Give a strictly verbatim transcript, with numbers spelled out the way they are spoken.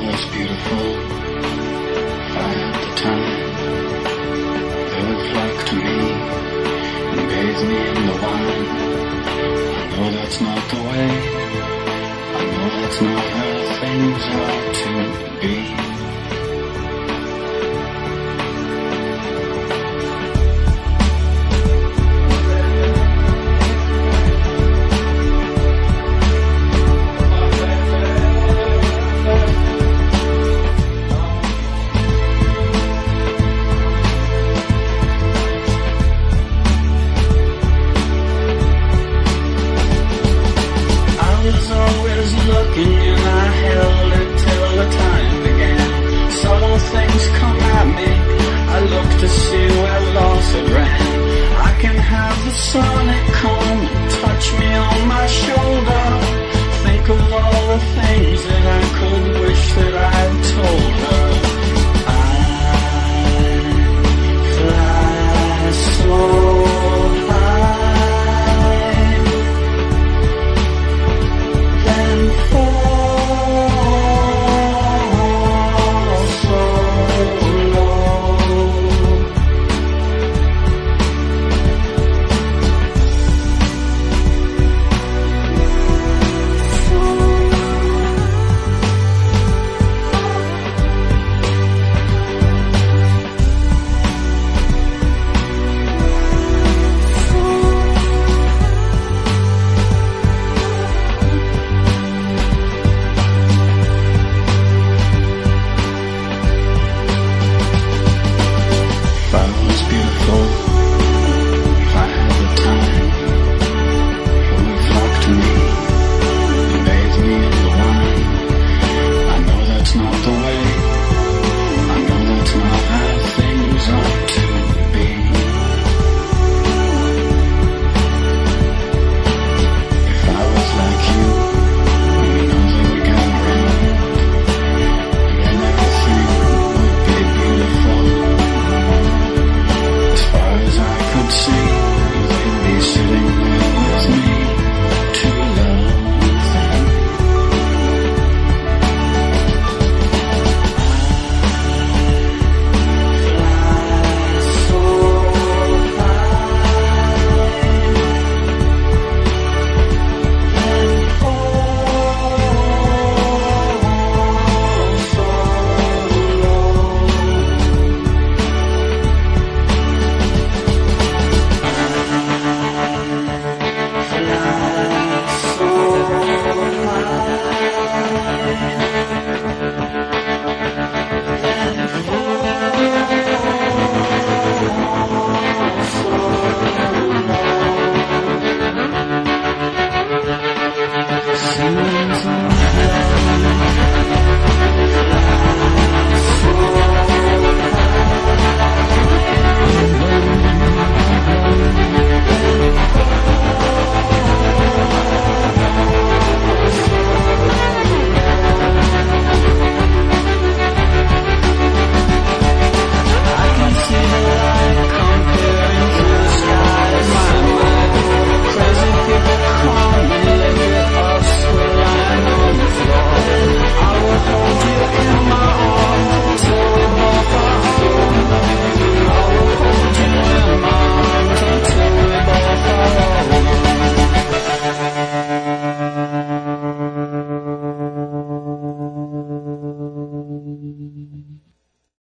was beautiful. If I had the time, they would flock to me and bathe me in the wine. I know that's not the way. I know that's not how things ought to be. To see where loss had ran. I can have the sun